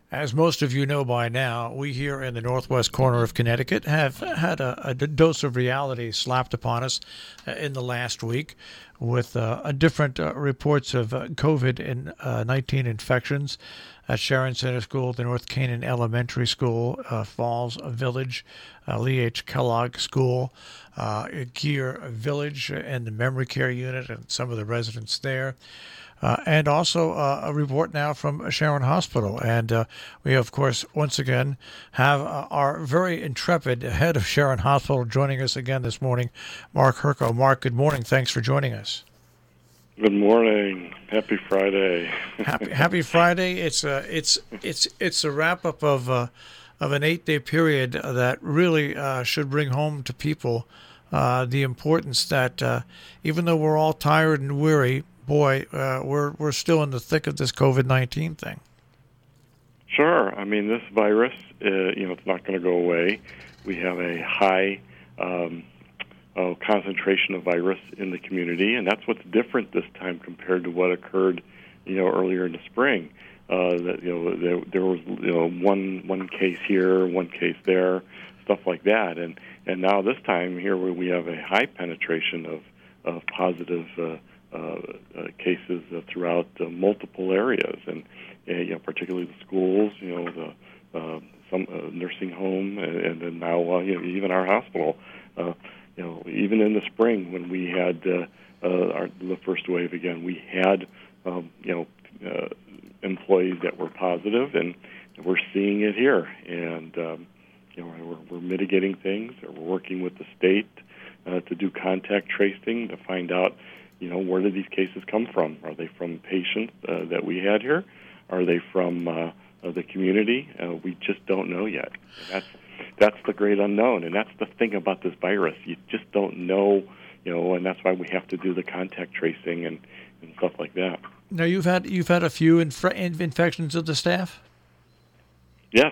As most of you know by now, we here in the northwest corner of Connecticut have had a dose of reality slapped upon us in the last week with different reports of COVID 19 infections at Sharon Center School, the North Canaan Elementary School, Falls Village, Lee H. Kellogg School, Gear Village, and the memory care unit and some of the residents there. And also a report now from Sharon Hospital. And we, of course, once again have our very intrepid head of Sharon Hospital joining us again this morning, Mark Herco. Mark, good morning. Thanks for joining us. Good morning. Happy Friday. Happy Friday. It's a wrap up of an 8-day period that really should bring home to people the importance that even though we're all tired and weary, boy, we're still in the thick of this COVID-19 thing. Sure. I mean, this virus, it's not going to go away. We have a high concentration of virus in the community, and that's what's different this time compared to what occurred, earlier in the spring. There was one case here, one case there, stuff like that, and now this time here we have a high penetration of positive cases throughout multiple areas, and particularly the schools, some nursing home, and then now even our hospital. Even in the spring when we had the first wave again, we had employees that were positive, and we're seeing it here, and we're mitigating things. We're working with the state to do contact tracing to find out where did these cases come from? Are they from patients that we had here? Are they from the community? We just don't know yet. That's the great unknown, and that's the thing about this virus. You just don't know, and that's why we have to do the contact tracing and stuff like that. Now you've had a few infections of the staff. Yes.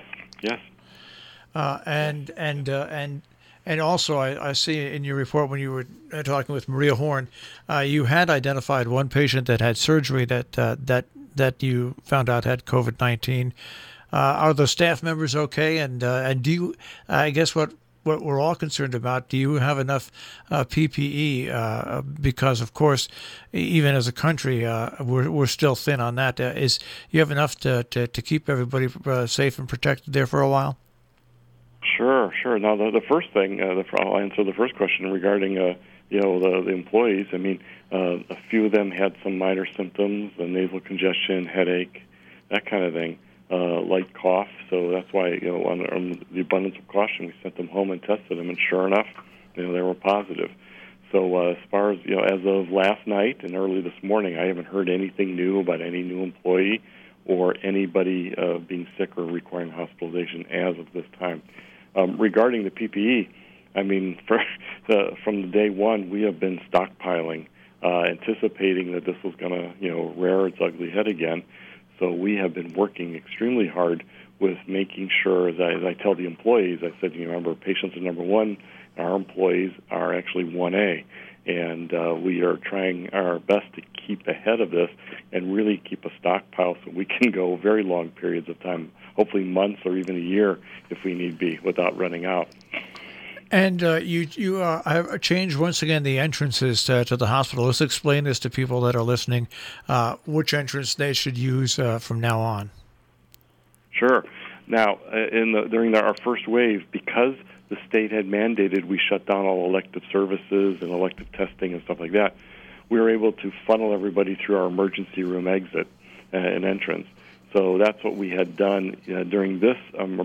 And also, I see in your report when you were talking with Maria Horn, you had identified one patient that had surgery that you found out had COVID-19. Are the staff members okay? And do you? I guess what we're all concerned about. Do you have enough PPE? Because of course, even as a country, we're still thin on that. Is you have enough to keep everybody safe and protected there for a while? Sure. Now, the first thing, I'll answer the first question regarding, the employees. I mean, a few of them had some minor symptoms, nasal congestion, headache, that kind of thing, light cough. So that's why, on the abundance of caution, we sent them home and tested them, and sure enough, they were positive. So as far as, as of last night and early this morning, I haven't heard anything new about any new employee or anybody being sick or requiring hospitalization as of this time. Regarding the PPE, I mean, from the day one, we have been stockpiling, anticipating that this was going to, rear its ugly head again. So we have been working extremely hard with making sure, as I tell the employees, I said, remember, patients are number one, our employees are actually 1A. And we are trying our best to keep ahead of this and really keep a stockpile so we can go very long periods of time, hopefully months or even a year if we need be, without running out. And you have changed once again the entrances to the hospital. Let's explain this to people that are listening, which entrance they should use from now on. Sure. Now, during our first wave, because the state had mandated we shut down all elective services and elective testing and stuff like that, we were able to funnel everybody through our emergency room exit and entrance. So that's what we had done during this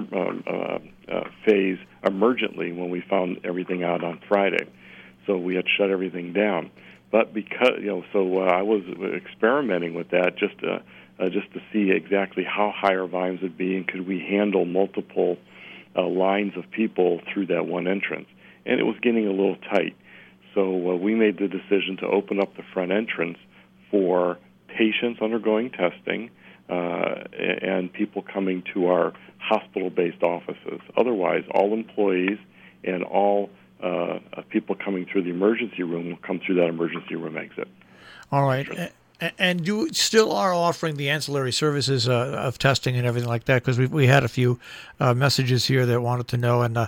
phase emergently when we found everything out on Friday. So we had shut everything down. But because, I was experimenting with that just to see exactly how high our volumes would be and could we handle multiple lines of people through that one entrance. And it was getting a little tight. So we made the decision to open up the front entrance for patients undergoing testing and people coming to our hospital-based offices. Otherwise, all employees and all people coming through the emergency room will come through that emergency room exit. All right. And you still are offering the ancillary services of testing and everything like that, because we had a few messages here that wanted to know, and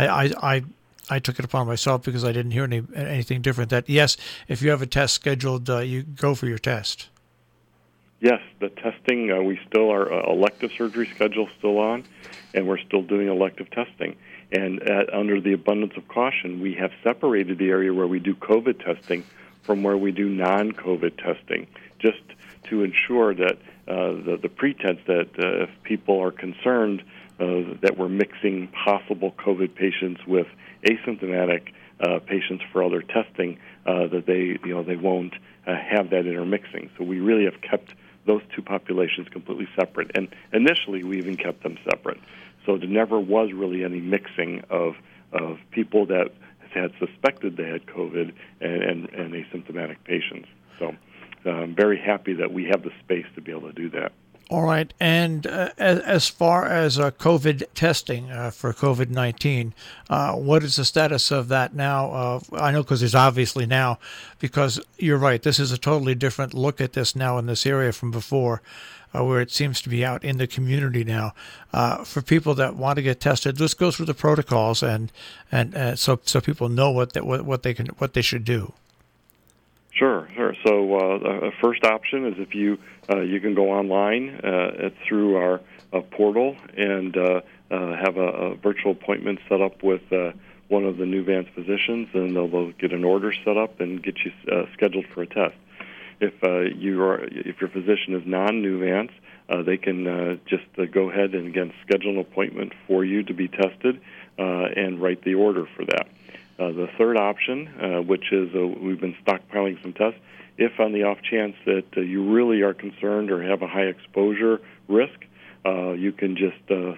I took it upon myself because I didn't hear anything different. That yes, if you have a test scheduled, you go for your test. Yes, the testing, we still are elective surgery schedule still on, and we're still doing elective testing. And under the abundance of caution, we have separated the area where we do COVID testing from where we do non-COVID testing, just to ensure that the pretense that if people are concerned that we're mixing possible COVID patients with asymptomatic patients for other testing, that they won't have that intermixing. So we really have kept those two populations completely separate, and initially we even kept them separate. So there never was really any mixing of people that had suspected they had COVID and asymptomatic patients. So I'm very happy that we have the space to be able to do that. All right. And as far as COVID testing for COVID-19, what is the status of that now? I know because there's obviously now, because you're right, this is a totally different look at this now in this area from before, where it seems to be out in the community now. For people that want to get tested, let's go through the protocols and so people know what they should do. Sure. So first option is if you can go online through our portal and have a virtual appointment set up with one of the Nuvance physicians, and they'll get an order set up and get you scheduled for a test. If your physician is non-Nuvance, they can just go ahead and again schedule an appointment for you to be tested and write the order for that. The third option, which is we've been stockpiling some tests, if on the off chance that you really are concerned or have a high exposure risk, you can just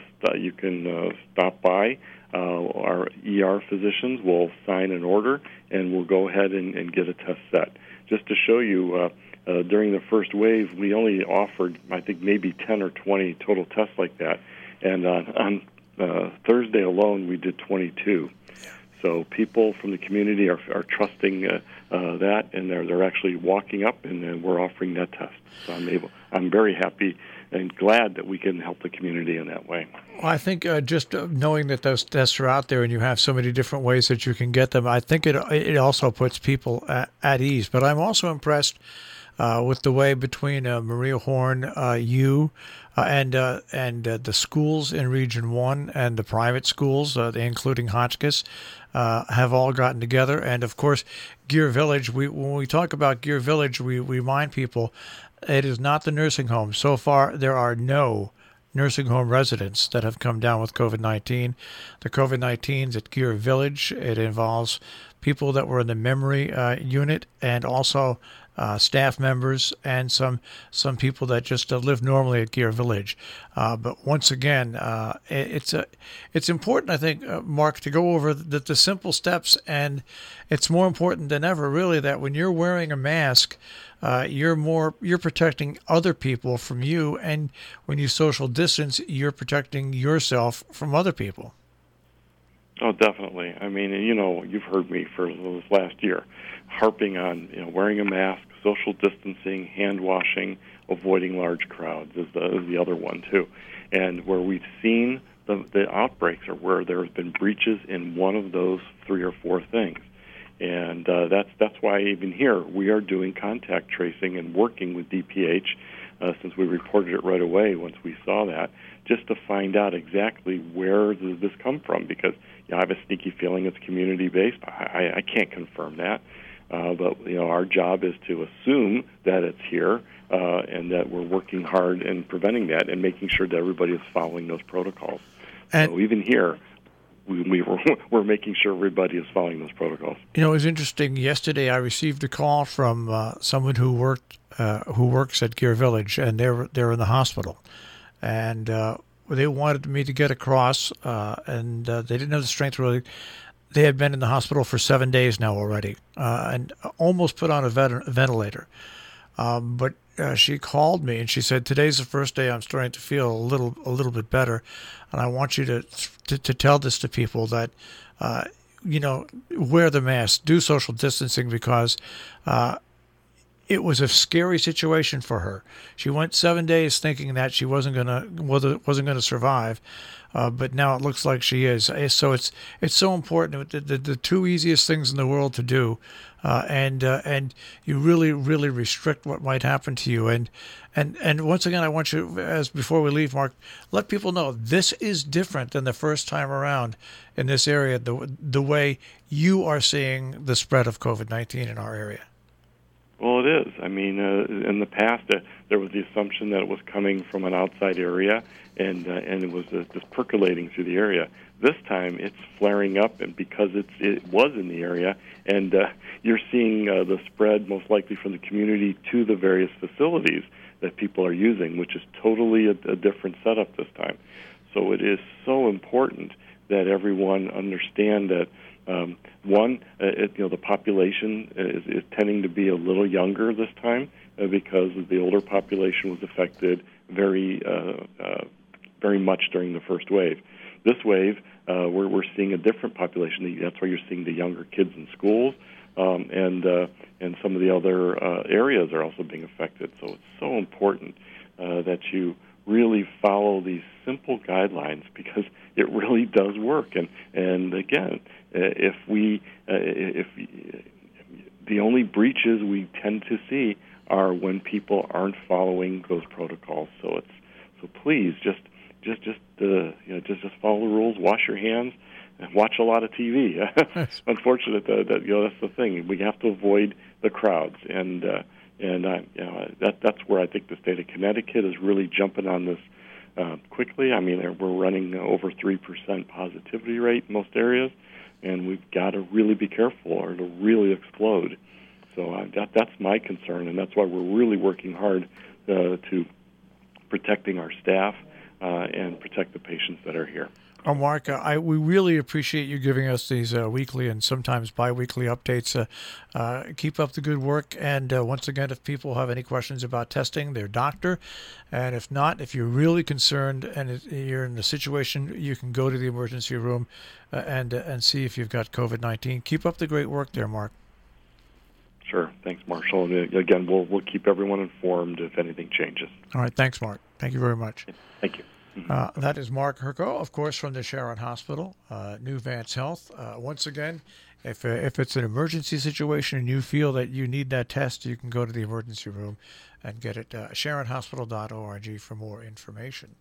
stop by. Our ER physicians will sign an order, and we'll go ahead and get a test set. Just to show you, during the first wave, we only offered, I think, maybe 10 or 20 total tests like that. And on Thursday alone, we did 22. So people from the community are trusting that, and they're actually walking up, and we're offering that test. So I'm very happy and glad that we can help the community in that way. Well, I think just knowing that those tests are out there and you have so many different ways that you can get them, I think it also puts people at ease. But I'm also impressed with the way between Maria Horn, you, and the schools in Region 1 and the private schools, including Hotchkiss, have all gotten together. And, of course, Gear Village, when we talk about Gear Village, we remind people it is not the nursing home. So far, there are no nursing home residents that have come down with COVID-19. The COVID-19 is at Gear Village. It involves people that were in the memory unit and also staff members and some people that just live normally at Gear Village. But once again, it's important, I think, Mark, to go over the simple steps, and it's more important than ever, really, that when you're wearing a mask, you're protecting other people from you, and when you social distance, you're protecting yourself from other people. Oh, definitely. I mean, you've heard me for this last year harping on wearing a mask, social distancing, hand washing, avoiding large crowds is the other one too. And where we've seen the outbreaks are where there have been breaches in one of those 3 or 4 things. And that's why even here we are doing contact tracing and working with DPH since we reported it right away once we saw that, just to find out exactly where does this come from, because I have a sneaky feeling it's community-based. I can't confirm that, but our job is to assume that it's here and that we're working hard in preventing that and making sure that everybody is following those protocols. And so even here, we're making sure everybody is following those protocols. It was interesting. Yesterday, I received a call from someone who works at Gear Village, and they're in the hospital, and they wanted me to get across, and they didn't have the strength really. They had been in the hospital for 7 days now already, and almost put on a ventilator. But she called me and she said, "Today's the first day I'm starting to feel a little bit better, and I want you to tell this to people that, wear the mask, do social distancing, because it was a scary situation for her. She went 7 days thinking that she wasn't gonna survive, but now it looks like she is. So it's so important. The two easiest things in the world to do, and you really restrict what might happen to you. And once again, I want you, as before we leave, Mark, let people know this is different than the first time around in this area. The way you are seeing the spread of COVID-19 in our area. Well, it is. I mean, in the past, there was the assumption that it was coming from an outside area, and it was just percolating through the area. This time, it's flaring up, and because it was in the area, and you're seeing the spread most likely from the community to the various facilities that people are using, which is totally a different setup this time. So it is so important that everyone understand that the population is tending to be a little younger this time because the older population was affected very much during the first wave. This wave, we're seeing a different population. That's why you're seeing the younger kids in schools, and some of the other areas are also being affected. So it's so important that you really follow these simple guidelines because it really does work. And again, if the only breaches we tend to see are when people aren't following those protocols. So please just follow the rules, wash your hands, and watch a lot of TV. Unfortunate that that's the thing. We have to avoid the crowds, and that's where I think the state of Connecticut is really jumping on this quickly. I mean, we're running over 3% positivity rate in most areas, and we've got to really be careful or it'll really explode. So that's my concern, and that's why we're really working hard to protecting our staff and protect the patients that are here. Oh, Mark, we really appreciate you giving us these weekly and sometimes bi-weekly updates. Keep up the good work. And once again, if people have any questions about testing, their doctor. And if not, if you're really concerned and you're in the situation, you can go to the emergency room and see if you've got COVID-19. Keep up the great work there, Mark. Sure. Thanks, Marshall. And again, we'll keep everyone informed if anything changes. All right. Thanks, Mark. Thank you very much. Thank you. That is Mark Herco, of course, from the Sharon Hospital, New Vance Health. Once again, if it's an emergency situation and you feel that you need that test, you can go to the emergency room and get it. SharonHospital.org for more information.